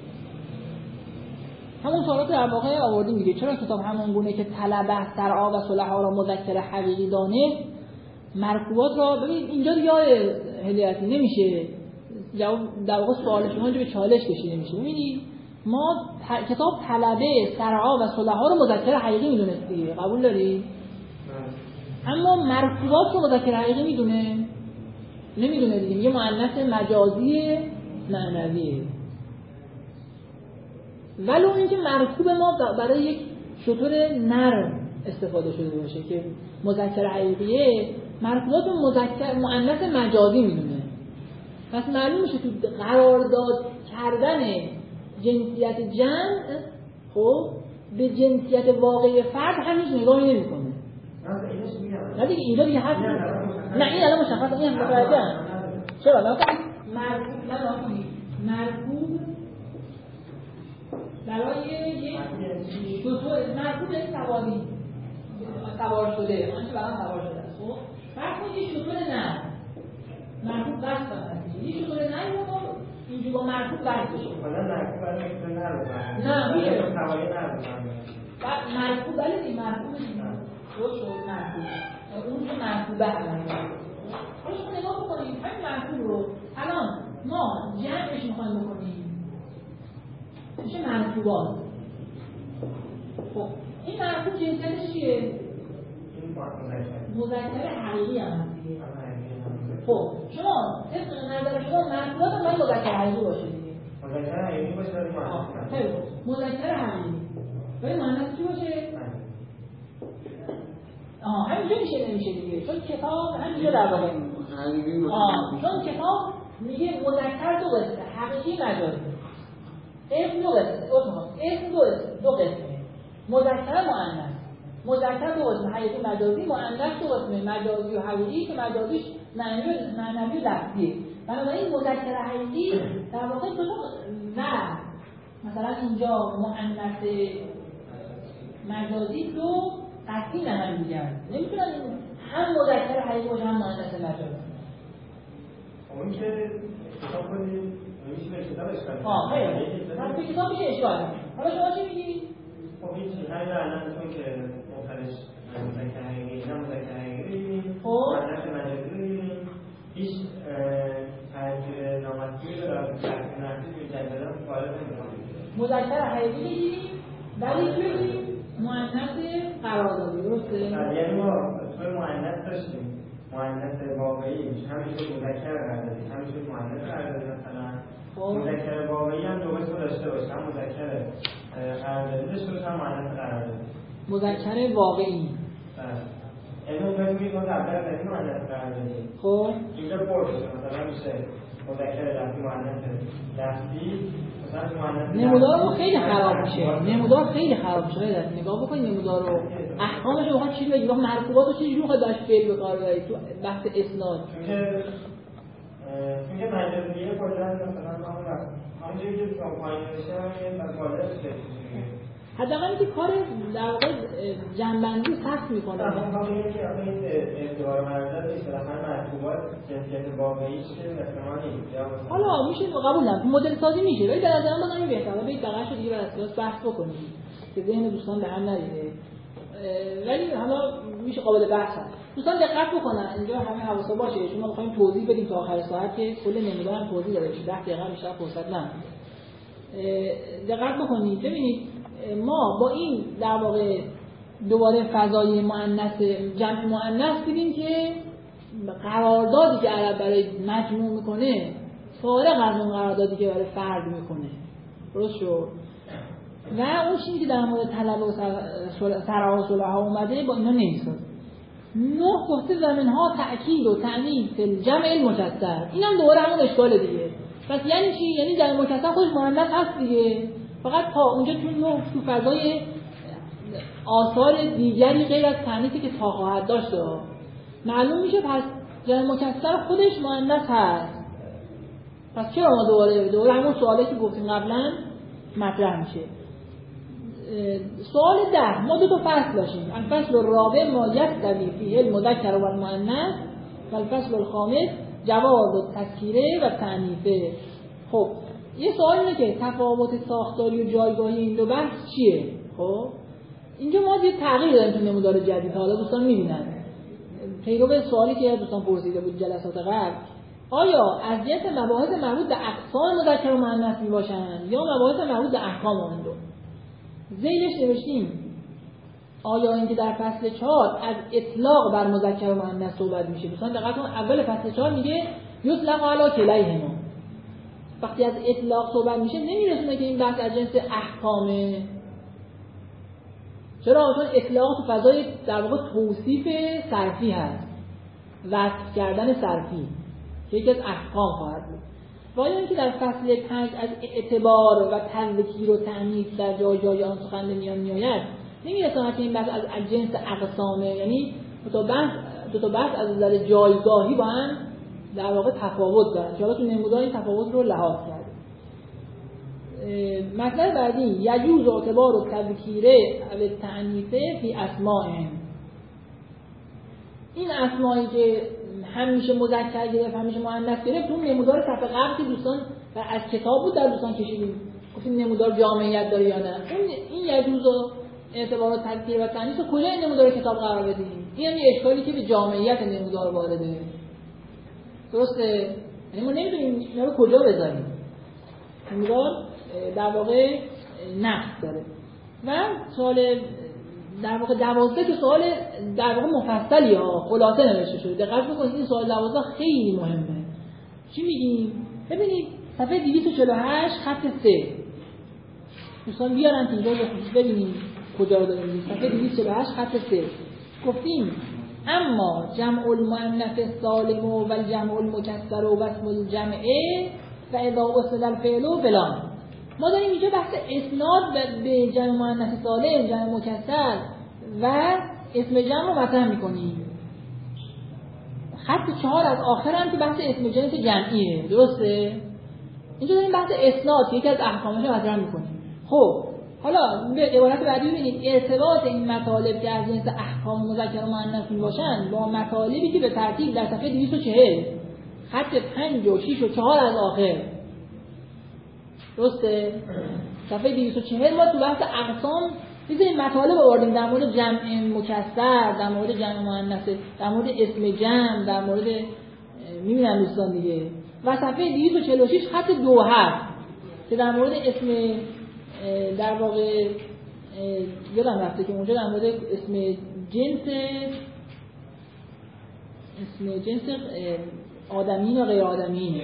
Speaker 1: همون سوالات در واقع آوردیم دیگه. چرا کتاب همون گونه که طلبه سرعا و صلحا را مذکر حقیقی دانه، مرکوبات را ببینید اینجا دیگه هدایتی نمیشه جواب در واقع سوال شما اینجا به چالش کشیده نمیشه. ببینید ما کتاب طلبه سرعا و صلحا را مذکر حقیقی میدونست دیگه، قبول دارید؟ اما مرکوبات رو مذکر حقیقی نمیدونه دیگه، میگه مؤنث مجازی معنویه. ولو اینکه مرکوب ما برای یک شطور نر استفاده شده باشه که مذکر حقیقیه، مرکوبات رو مؤنث مجازی میدونه. پس معلوم میشه تو قرارداد کردن جنسیت جمع خب به جنسیت واقعی فرد همیشه نگاهی نمیکنه. نه دیگه اینجا دیگه حرف نه این الان مشخصه، این متوجه چرا مرکوب برای یک شطور مرکوب یک سوار شده آنچه برام سوار شده است. خب فرض کنید یک شطور نه مرکوب بس کنید یک شطور نه رو اینجوری با مرکوب بس بشه
Speaker 4: حالا مرکوب برای شطور
Speaker 1: نه میشه
Speaker 4: سواری
Speaker 1: مرکوب بله مرکوب درست شد مرکوب اون که مرکوبه روش نگاه بکنید همین مرکوب رو الان ما جمعش میخوایم بکنیم میشه مرکوبات. خب این مرکوب جنسیتش چیه؟ مذکر حقیقی هم هست دیگه. خب شما طبق نظر شما مرکوبات هم باید مذکر حقیقی باشه دیگه.
Speaker 4: مذکر حقیقی باشه برای
Speaker 1: مذکر حقیقی برای مؤنث چی باشه؟ همینجا میشه نمیشه دیگه، چون کتاب همینجا در واقع چون کتاب میگه مذکر دو قسمه، حقیقی مجازی. اسم دو قسمه مذکر مؤنث. مذکر دو قسمه، حقیقی مجازی، مؤنث دو قسمه، مجازی و حقیقی که مجازیش معنوی و لفظیه. بنابراین مذکر حقیقی در واقع دو تا مثلا اینجا مؤنث مجازی دو قطعی نمایی میگرد، نمیتونن هم مذکر حقیقی باشه هم مؤنث مجازی.
Speaker 4: اون که کتاب کنید نمیشه به کتاب اشکال
Speaker 1: پس به کتاب میشه اشکال. حالا شما چی میگی؟
Speaker 4: خب هیچ همین الان چون که مختلف مذکر حقیقی نه مذکر حقیقی ببینیم مؤنث مجازی ببینیم هیچ تغییر نامطلوبی رو در تغییر نحوی به جدول وارد نمی‌کنیم.
Speaker 1: مذکر حقیقی بگیریم ولی چی بگیریم؟ مؤنث قراردادی. درسته؟
Speaker 4: یعنی ما توی مؤنث داشتیم مؤنث واقعی همیشه مذکر قراردادی همیشه مؤنث قراردادی مثلا مذکر واقعی هم دو قسم داشته باشه، هم مذکر قراردادی داشته باشه هم مؤنث قراردادی.
Speaker 1: مذکر واقعی
Speaker 4: یعنی اون فکر می‌کنم قبلا از این مؤنث قراردادی
Speaker 1: خب
Speaker 4: اینجا پر بشه مثلا میشه مذکر لفظی مؤنث لفظی
Speaker 1: نمودار رو خیلی خراب میشه. نمودار خیلی خراب میشه. نگاه بکنید نمودار رو احکامش رو بخواد چی بگید، مرکوبات رو چه جوری خواهد داشت فعل به کار ببرید تو بحث اسناد.
Speaker 4: چون میگه مجازیه کلا مثلا همونجوری که پایین نوشته همین مقاله
Speaker 1: حداقل که کار در واقع جنبندی سخت میکنه.
Speaker 4: اما میگه که آخه این اعتبار مرزد اصطلاحاً مرکوبات جنسیت واقعیش که مثل ما نیست.
Speaker 1: حالا میشه قبول دارم مدل سازی میشه ولی به نظر من بازم بهتره برید بقیه‌شو دیگه بر اساس بحث بکنید که ذهن دوستان به هم نریزه. ولی حالا میشه قابل بحث هست. دوستان دقت بکنن اینجا همه حواسا باشه چون ما می‌خوایم توضیح بدیم تا آخر ساعت که کل نمودار هم توضیح داده بشه 10 دقیقه بیشتر فرصت نمیده. دقت بکنید ببینید ما با این در واقع دوباره فضای مؤنث جمع مؤنث دیدیم که قراردادی که عرب برای مجموع میکنه فارغ از اون قراردادی که برای فرد میکنه. درست شد؟ و اون چیزی که در مورد طلب و سرا و صلح اومده با اینا نمیسازه. نه گفته زمینها تأکید و تأنیث فی جمع المکسر. اینم دوباره همون اشکال دیگه. پس یعنی چی؟ یعنی جمع مکسر خودش مؤنث هست دیگه. فقط تا اونجا تو فضای آثار دیگری غیر از تأنیثی که تا خواهد داشت معلوم میشه پس جمع مکسر خودش مؤنث هست. پس چرا ما دوباره همون سوالی که گفتیم قبلا مطرح میشه. سوال 10 ما دو فصل داشتیم. الفصل الرابع ما یستوی فیه المذکر و المؤنث و الفصل الخامس جواز التذکیره و تأنیثه. خب یه سوال اینه که تفاوت ساختاری و جایگاهی این دو بحث چیه؟ خب اینجا ما یه تغییر داریم تو نمودار جدید. حالا دوستان می‌بینن پیرو به سوالی که دوستان پرسیده بود جلسات قبل، آیا از جنس مباحث مربوط به اقسام مذکر و مؤنث میباشن یا مباحث مربوط به احکام اون دو؟ ذیلش نوشتیم آیا اینکه در فصل 4 از اطلاق بر مذکر و مؤنث صحبت میشه. دوستان دقت کنید اول فصل 4 میگه یطلق علی کلیهما. وقتی از اطلاق صحبت میشه نمیرسونه که این بحث از جنس احکامه. چرا؟ چون اطلاق تو فضای در واقع توصیف صرفی هست، وصف کردن صرفی که یکی از احکام خواهد بود. و اینکه در فصل 5 از اعتبار و تذکیر و تأنیث در جای آن سخن میآید نمیرسونه که این بحث از جنس اقسامه. یعنی دو تا بحث از نظر جایگاهی با هم در واقع تفاوت دارن. حالا تو نمودار این تفاوت رو لحاظ کرد. مطلب بعدی یجوز اعتبار و تذکیره و تأنیثه فی اسماء. این اسمایی که همیشه مذکر گرفت همیشه مؤنث گرفت تو نمودار صفحه قبل که دوستان از کتاب بود در دوستان کشیدیم گفتیم نمودار جامعیت داره یا نه. این یجوز اعتبار و تذکیر و تأنیث رو کجا این نمودار کتاب قرار بدیم؟ این هم یه اشکالی که به جامعیت نمودار وارده. درسته؟ یعنی ما نمیدونیم اینا رو کجا بذاریم. نمودار در واقع نقص داره. و سوال در واقع 12 که سوال در واقع مفصلی ها خلاصه نوشته شده. دقت بکنید این سوال 12 خیلی مهمه. چی میگیم؟ ببینید صفحه 248 خط 3. دوستان بیارن اینجا ببینید کجا رو داریم. صفحه 248 خط 3 گفتیم اما جمع المؤنث السالم و الجمع المکسر و اسم الجمع و اذا وصل الفعل فلان. ما داریم اینجا بحث اسناد به جمع مؤنث سالم، جمع مکسر و اسم جمع رو مطرح می‌کنیم. خط 4 از آخر هم که بحث اسم جنس جمعیه. درسته؟ اینجا داریم بحث اسناد که یکی از احکامش رو مطرح می‌کنیم. خب حالا به عبارت بعدی ببینید ارتباط این مطالب که از جنس احکام مذکر و مؤنث میباشن با مطالبی که به ترتیب در صفحه 240 خط 5 و 6 و 4 از آخر. درسته؟ صفحه 240 ما تو بحث اقسام می‌ذاریم مطالب آوردیم در مورد جمع مکسر، در مورد جمع مؤنث، در مورد اسم جمع، در مورد می‌بینن دوستان دیگه. و صفحه 246 خط 2 هست که در مورد اسم در واقع یادم رفته که اونجا در مورد اسم جنس آدمین و غیر آدمین.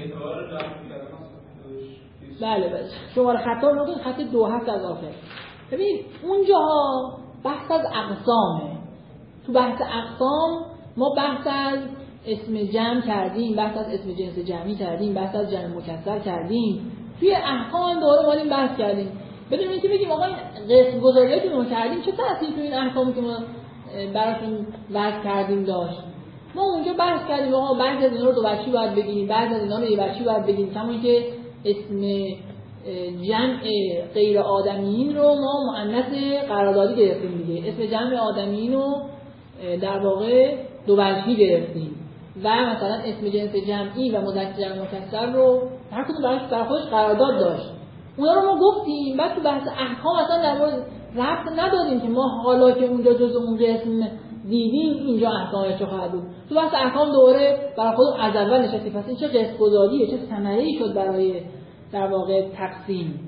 Speaker 1: بله شماره خطا رو بگید خط 2 هست از آخر. ببینید اونجاها بحث از اقسامه. تو بحث اقسام ما بحث از اسم جمع کردیم، بحث از اسم جنس جمعی کردیم، بحث از جمع مکسر کردیم. توی احکام دوره اومدیم بحث کردیم. بدون اینکه بگیم آقا این قسم گذاریایی که ما کردیم چه تأثیری تو این احکامی که ما براشون وضع کردیم داشت. ما اونجا بحث کردیم آقا بعضی از اینا رو دو بچی باید بگیم، بعضی از اینا رو یه بچی باید بگیم، کما که اسم جمع غیر آدمیین رو ما مؤنث قراردادی گرفتیم دیگه، اسم جمع آدمیین رو در واقع دو بچی گرفتیم و مثلا اسم جنس جمعی و مذکر جمع مکسر رو هر کدوم برای خودش قرارداد داشت. اونا رو ما گفتیم. بعد تو بحث احکام اصلا در مورد ربط ندادیم که ما حالا که اونجا جز اون قسم دیدیم اینجا احکامش چه خواهد بود. تو بحث احکام دوره برای خودمون از اول نشستیم. پس این چه قسم گذاریه، چه ثمره‌ای شد برای در واقع تقسیم.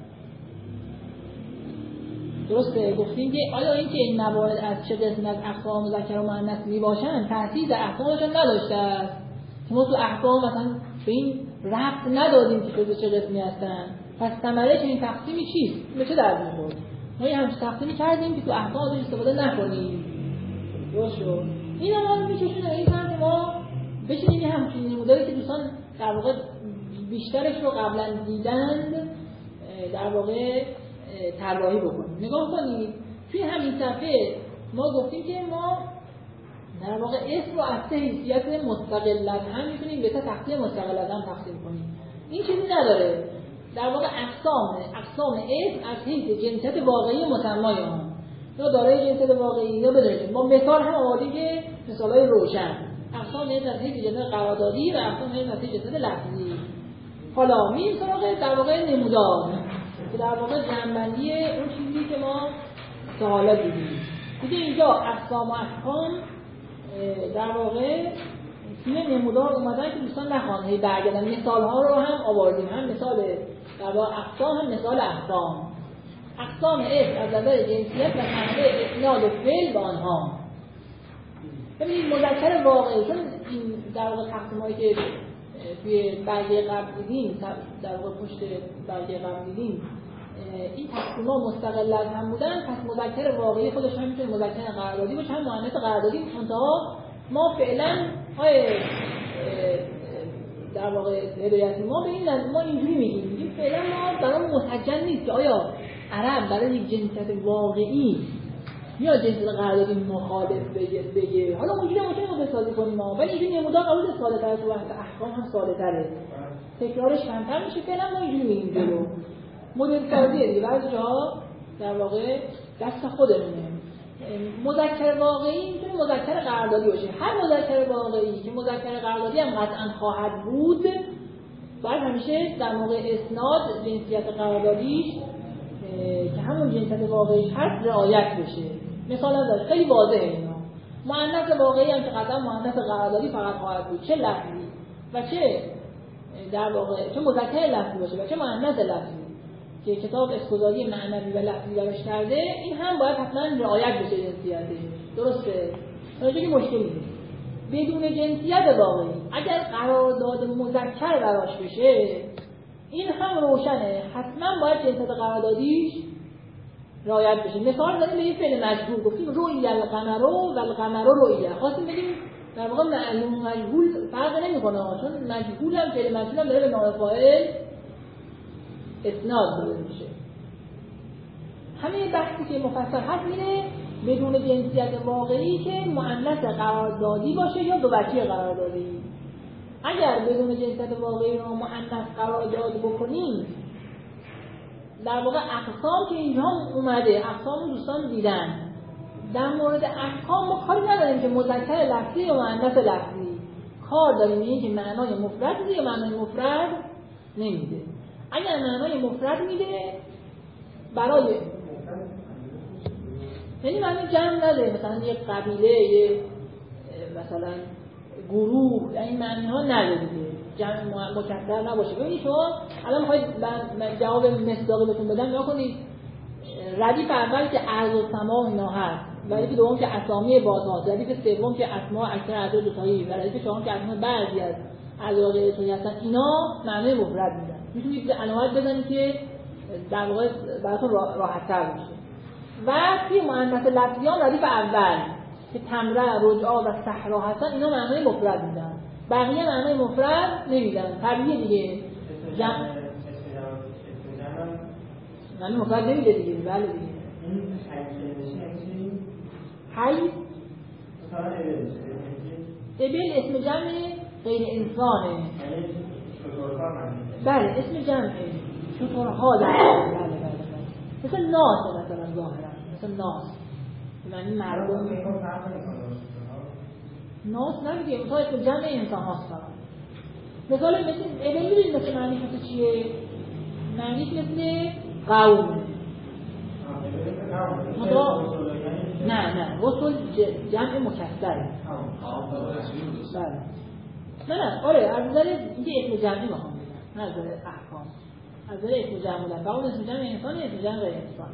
Speaker 1: درسته گفتیم که آیا اینکه این موارد از چه قسم از اقسام مذکر و مؤنث میباشن تأثیر در احکامشون نداشته است که ما تو احکام مثلا به این ربط ندادیم که چه قسمی هستن. پس ثمره چنین تقسیمی چیست؟ به چه درد می‌خوره؟ ما یه همچین تقسیمی کردیم که تو احکام ازش استفاده نکنیم. درست شد. این هم می‌کشونه این که ما بشینیم یه همچین نموداری که دوستان در واقع بیشترش رو قبلا دیدند در واقع طراحی بکنیم. نگاه کنید توی همین صفحه ما گفتیم که ما در واقع اسم رو از سه حیثیت مستقل هم میتونیم به سه تقسیم مستقل هم تقسیم کنیم. این چیزی نداره. در واقع اقسام اسم از حیث جنسیت واقعی مسمای آن یا دارای جنسیت واقعی یا بدونید ما مثال هم آوردیم که مثالای روشن اقسام اسم از حیث جنسیت قراردادی و اقسام اسم از حیث جنسیت لفظی. حالا میریم سراغ در واقع نمودار که در واقع جنبندی اون چیزی که ما تا حالا دیدیم. دیگه اینجا اقسام و احکام در واقع توی نمودار اومدن که دوستان نخوان هی برگردن. مثال‌ها رو هم آوردیم، هم مثال در واقع اقسام هم مثال احکام. اقسام اسم از نظر جنسیت و معنی اسناد و فعل به آنها. ببینید مذکر واقعی چون این در واقع تقسیمایی که توی برگه قبل دیدیم در واقع پشت برگه قبل دیدیم این تقسیم‌ها مستقل از هم بودن. پس مذکر واقعی خودش هم میتونه مذکر قراردادی باشه هم مؤنث قراردادی. منتها ما فعلا در واقع هدایتی ما به این ما اینجوری میگیم فعلا ما برای مسجل نیست که آیا عرب برای یک جنسیت واقعی یا جنسیت قراردادی مخالف بگه. حالا اونجوری ممکنه بسازی کنیم ولی این نمودار قابل ساده‌تره تو بحث احکام هم ساده‌تره، تکرارش کمتر میشه. فعلا ما اینجوری میگیم جلو مدل سازیه دیگه. بعضی جاها در واقع دست خودمونه. مذکر واقعی میتونه مذکر قراردادی باشه. هر مذکر واقعی که مذکر قراردادی هم قطعا خواهد بود باید همیشه در موقع اسناد جنسیت قراردادیش که همون جنسیت واقعیش هست رعایت بشه. مثال داره خیلی واضحه اینا. مؤنث واقعی هم که قطعا مؤنث قراردادی فقط خواهد بود، چه لفظی و چه در واقع چه مذکر لفظی باشه و چه مؤنث لفظی که کتاب اسکوزاری معنوی و لفظی درش کرده این هم باید حتما رعایت بشه جنسیتش. درسته؟ اینجوری مشکلی نیست. بدون جنسیت واقعی اگر قرارداد مذکر براش بشه این هم روشنه حتما باید جنسیت قراردادیش رعایت بشه. مثال زدیم به یه فعل مجهول گفتیم رؤی القمر و القمر رؤیه. خواستیم بگیم در واقع معلوم مجهول فرق نمی‌کنه چون مجهول هم فعل مجهول هم داره به نام فاعل اسناد داده میشه. همه بحثی که مفصل هست اینه بدون جنسیت واقعی که مؤنث قراردادی باشه یا دو بچی قراردادی. اگر بدون جنسیت واقعی رو مؤنث قرارداد بکنیم در واقع اقسام که اینجا اومده اقسام دوستان دیدن در مورد احکام ما کاری نداریم که مذکر لفظی یا مؤنث لفظی کار داریم اینه که معنای مفرد میده یا معنای مفرد نمیده. اگر معنای مفرد میده برای یعنی معنی جمع نداره مثلا یک قبیله یه مثلا گروه این معنی ها نداره جمع مکثر نباشه. ببینید شما الان میخواید من جواب مصداقی بهتون بدم نگاه کنید ردیف اول که ارض و سما اینا هست و ردیف دوم که اسامی بازها، ردیف سوم که اسما اکثر اعضای دوتایی و ردیف چهارم که اسما بعضی از اعضای دوتایی هستن اینا معنی مفرد میدن. میتونید علامت بزنید که در واقع براتون راحت‌تر بشه. و توی مؤنث لفظیان ردیف اول که تمره، رجعا و صحرا هستن اینا معنای مفرد میدن. بقیه معنای مفرد نمیدن. طبیعیه دیگه. معنی مفرد نمیده دیگه. بله دیگه. ابل اسم جمع غیر انسانه. بله اسم جمعه. شطورها در بله. مثل ناس مثلا ظاهرا مثل ناس یعنی مردم ناس نمیگه مثلا اسم جمع انسان هاست فقط. مثال مثل ابل میدونید مثل معنیش مثل چیه؟ معنیش مثل قوم. نه رسول جمع مکسره. بله نه آره از نظر اینکه اسم جمعی میخوام بگم نه از نظر احکام. از نظر اسم جمع بودن قوم اسم جمع انسان اسم جمع غیر انسان.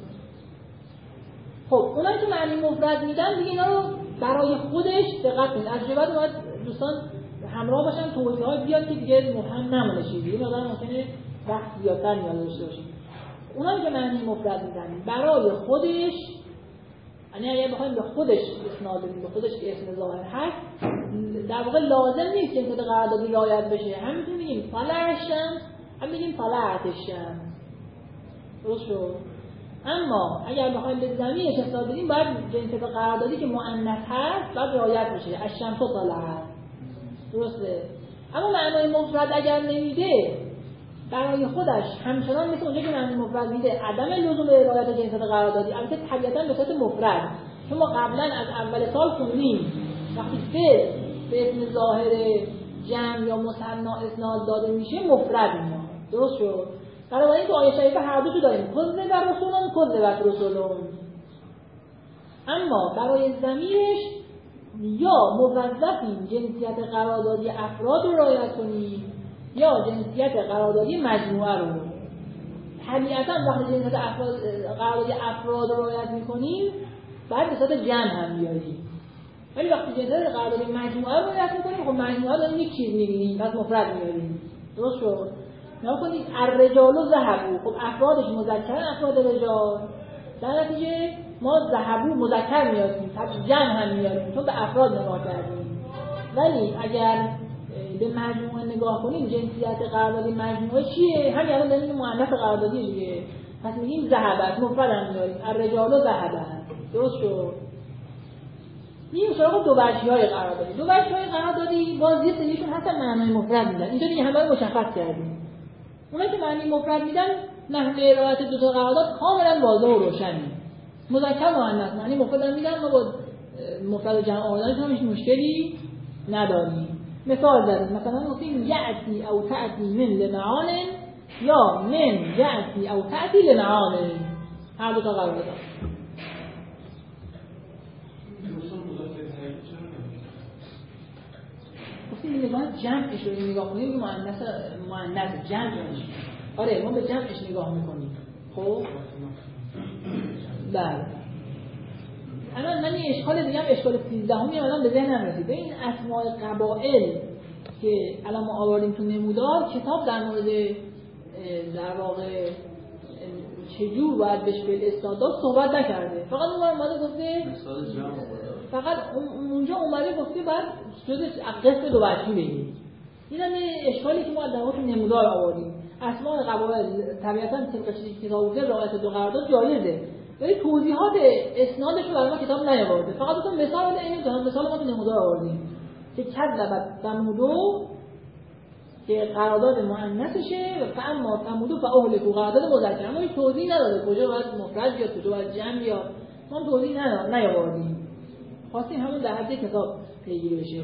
Speaker 1: خب اونایی که معنی مفرد میدن دیگه اینا رو برای خودش دقت کنید. از جبهه باید دوستان همراه باشن توضیحات بیاد که دیگه مفهوم نمونه چیزی. این آدم ممکنه وقت زیادتر نیاز داشته باشه. اونایی که معنی مفرد میدن برای خودش، یعنی اگه بخوایم به خودش اسناد بدیم، به خودش که اسم ظاهر هست، در واقع لازم نیست که این قراردادی رعایت بشه. هم میتونیم بگیم طلع الشمس، هم میگیم طلعت الشمس. درست شد؟ اما اگر بخوایم به ضمیرش اسناد بدیم باید جنسیت قراردادی که مؤنث هست باید رعایت بشه. الشمس طلعت. درسته؟ اما معنای مفرد اگر نمیده برای خودش همچنان مثل اونجا که معنی مفرد میده عدم لزوم رعایت جنسیت قراردادی، البته طبیعتاً به صورت مفرد. چون ما قبلا از اول سال خوندیم وقتی فعل به اسم ظاهر جمع یا مثنی اسناد داده میشه مفرد اینا. درست شد؟ بنابراین تو آیه شریفه هر دو داریم کذب رسولون کذبت رسولون. اما برای ضمیرش یا موظفیم جنسیت قراردادی افراد رو رعایت کنیم یا جنسیت قراردادی مجموعه رو. طبیعتاً وقتی جنسیت قراردادی افراد رو رعایت می‌کنیم بعد به صورت جمع هم بیاریم. ولی وقتی جنسیت قراردادی مجموعه رو رعایت می‌کنیم خب مجموعه رو یک چیز می‌بینیم پس مفرد میاریم. درست شد؟ نگاه کنید الرجال ذهبوا، خب افرادش مذکرن افراد رجال، در نتیجه ما ذهبوا مذکر میاریم پس جمع هم میاریم چون به افراد نگاه کردیم. ولی اگر به مجموعه نگاه کنیم جنسیت قراردادی مجموعه چیه؟ همین الان داریم مؤنث قراردادی دیگه. پس میگیم ذهبت مفرد هم میاریم الرجال ذهبوا. درست شد؟ این سراغ دو وجهی‌های قراردادی. دو وجهی‌های قراردادی باز یه سریشون حتی معنای مفرد میدن. اینجا دیگه همه رو مشخص کردیم. اونایی که معنی مفرد میدن نحوه رعایت دو تا قرارداد کاملا واضح و روشنه. مذکر مؤنث معنی مفرد میدن، ما با مفرد جمع آوردنش هم هیچ مشکلی نداریم. مثال زدیم مثلا گفتیم یأتی او تأتی من لمعان یا من یأتی او تأتی لمعان. هر دو تا قرارداد گفتیم نگاه جمعش رو نگاه کنیم مؤنث جمعش. آره ما به جمعش نگاه میکنیم. خب بله الان من یه اشکال دیگه هم اشکال 13 الان به ذهنم رسید. این اسماء قبائل که الان ما آوردیم تو نمودار کتاب در مورد در واقع چجور باید بهش به استعداد صحبت نکرده. فقط اومده گفته فقط اونجا اومده گفته بعد جزء قسم دو وجهی بگیم. این هم اشکالی که ما در واقع نمودار آوردیم. اسماء قبائل طبیعتاً طبق چیزی که کتاب بوده رعایت دو قرارداد جایزه. ولی توضیحات اسنادش رو برای ما کتاب نیاورده. فقط مثلا مثال بده این دو مثال ما تو نمودار آوردیم که کذبت ثمود که قرارداد مؤنثشه و فاما ثمود فاهلكوا قرارداد مذکر. اما هیچ توضیح نداده کجا باید مفرد بیاد کجا باید جمع بیاد. ما توضیح نیاوردیم. خواستیم همون در حد کتاب پیگیری بشه.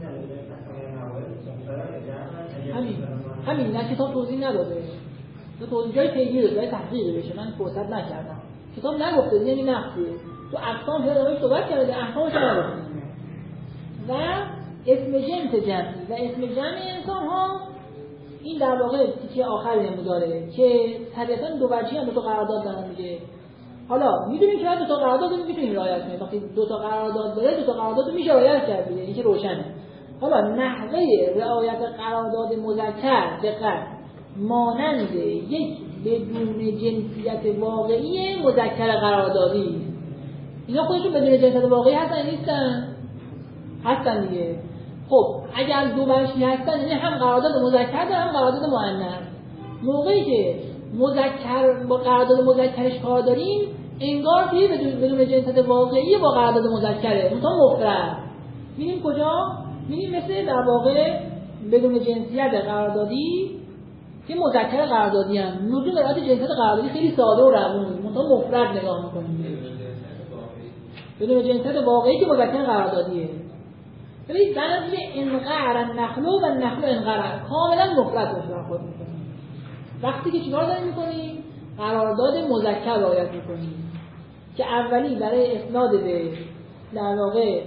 Speaker 1: همین نه کتاب توضیح نداده. تو توضیحای پیگیری داده باید تحقیق بشه. من فرصت نکردم. کتاب نگفته یعنی نقصیه. تو اقسام پیدا صحبت کرده احکامش نگفته. و اسم جنس جمعی و اسم جمع انسان ها این در واقع تیکه آخر نموداره که طبیعتاً دو وجهی هم دو تا قرارداد دارن دیگه. حالا میدونیم که دو تا قرارداد رو میتونیم رعایت کنیم. وقتی دو تا قرارداد داره دو تا قرارداد رو میشه رعایت کرد دیگه. این که روشنه. حالا نحوه رعایت قرارداد مذکر دقت مانند یک بدون جنسیت واقعی مذکر قراردادی. اینا خودشون بدون جنسیت واقعی هستن نیستن؟ هستن دیگه. خب اگر دو وجهی هستن یعنی هم قرارداد مذکر داره هم قرارداد مؤنث. موقعی که مذکر با قرارداد مذکرش کار داریم انگار که بدون جنسیت واقعی با قرارداد مذکره مثلا مفرد. ببینیم کجا می‌بینیم مثل در واقع بدون جنسیت قراردادی که مذکر قراردادی هم لزوم رعایت جنسیت قراردادی خیلی ساده و روونه، منتها مفرد نگاه می‌کنیم. بدون جنسیت واقعی که مذکر قراردادیه. ببینید بنابراین انقعر النخل و النخل انقعر کاملا مفرد باشه برخورد می‌کنیم. وقتی که چیکار داریم می‌کنیم؟ قرارداد مذکر رعایت می‌کنیم که اولی برای اسناد به در واقع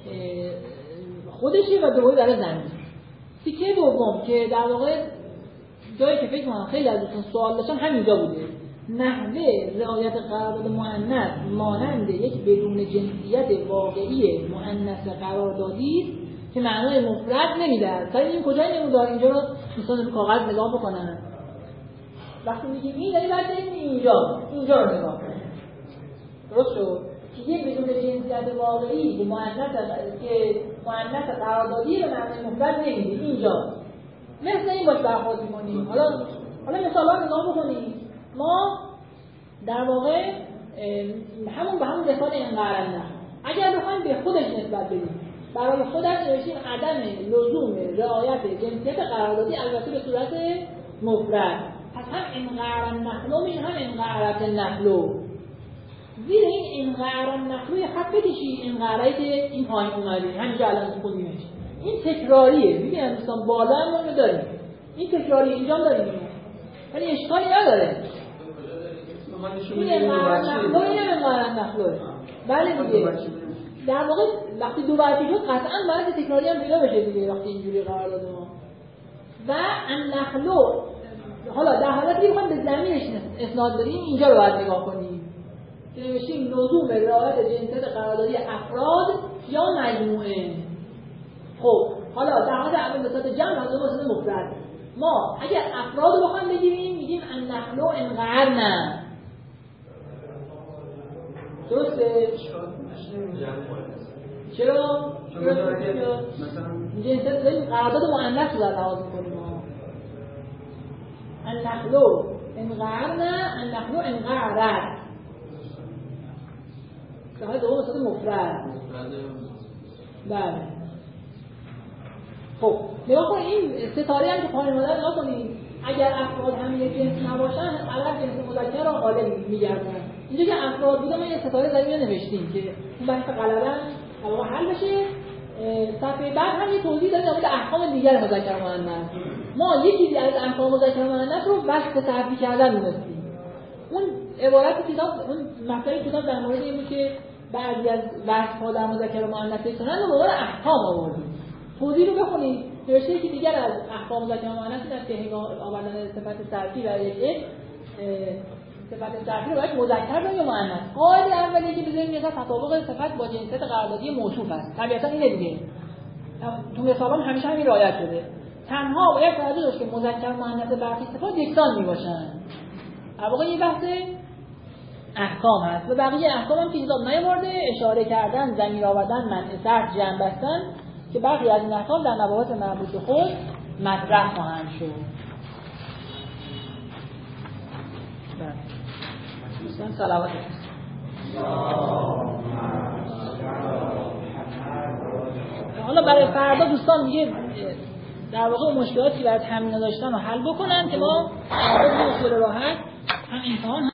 Speaker 1: خودشه و دومی برای زمین. تیکه دوم که در واقع جایی که فکر کنم خیلی از دوستان سوال داشتن همینجا بوده. نحوه رعایت قرارداد مؤنث مانند یک بدون جنسیت واقعی مؤنث قراردادی که معنای مفرد نمیده. تا این کجای نمودار اینجا رو دوستان رو کاغذ نگاه بکنن. وقتی میگیم این یعنی بعد اینجا رو نگاه کنید. درست شد؟ که یک بدون جنسیت واقعی که مؤنث قراردادی به معنای مفرد نمیده. اینجا مثل این باش برخورد می‌کنیم. حالا مثالا نگاه بکنید. ما در واقع همون مثال انقعر النخل اگر بخوایم به خودش نسبت بدیم برای خودش نوشتیم عدم لزوم رعایت جنسیت قراردادی البته به صورت مفرد. پس هم انقعر النخل میشه هم انقعرت النخل. زیر این انقعر النخل یه خط بکشید انقعری که این پایین اومده همینجا الان خوندیمش. این تکراریه. می‌بینید دوستان بالا هم ما داریم. این تکراری اینجا هم داریم. ولی اشکالی نداره. این انقعر النخل بله دیگه. در واقع وقتی دو برابر شد قطعاً باید تکراری هم پیدا بشه دیگه وقتی اینجوری قرار داده ما. و النخل حالا در حالتی که می‌خوایم به زمینش اسناد بدیم اینجا رو باید نگاه کنیم. که نوشتیم لزوم رعایت جنسیت قراردادی افراد یا مجموعه. خب حالا در حالت اول به صورت جمع و دوم به صورت مفرد. ما اگر افراد رو بخوایم بگیریم میگیم النخل انقعرن. درسته؟ چرا؟ جنسیت داریم قرارداد مؤنث رو در لحاظ می‌کنیم. النخل انقعرن النخل انقعرت. در حالت دوم به صورت مفرد. بله. خب نگاه کنید این ستاره هم که پایین اومده نگاه کنید اگر افراد هم یک جنس نباشن عدد جنس مذکر رو غالب می‌گردن. اینجا که افراد بوده ما یه ستاره زمین نوشتیم که این بحث غالبا واقعا حل بشه. صفحه بعد هم یه توضیح دادیم در مورد احکام دیگر مذکر و مؤنث. ما یه چیزی از احکام مذکر و مؤنث رو وصف تعریف کردن می‌دونستیم. اون عبارت کتاب اون مقطع کتاب در مورد این بود که بعضی از وصف‌ها در مذکر و مؤنث اصطلاحاً به عنوان احکام آوردیم. توضیح رو بخونید. نوشته که دیگر از احکام مذکر و مؤنث است که هنگام آوردن صفت ظرفی و یک صفت ظرفی رو باید مذکر یا مؤنث. قاعده اولیه که بزنید مثلا تطابق صفت با جنسیت قراردادی موصوف است. طبیعتا اینه دیگه. تو مثالام همیشه همین رعایت شده. تنها باید توجه داشت که مذکر و مؤنث برخی صفات یکسان میباشن. واقعا این بحث احکام هست و بقیه احکام هم که کتاب نیاورده اشاره کردن، ضمیر آوردن، منع صرف، جمع بستن که بقیه از این احکام در مباحث مربوط به خود مطرح خواهند شد. دوستان صلوات حالا برای فردا دوستان دیگه در واقع مشکلاتی برای تمرین داشتن رو حل بکنن که ما به صورت راحت هم امتحان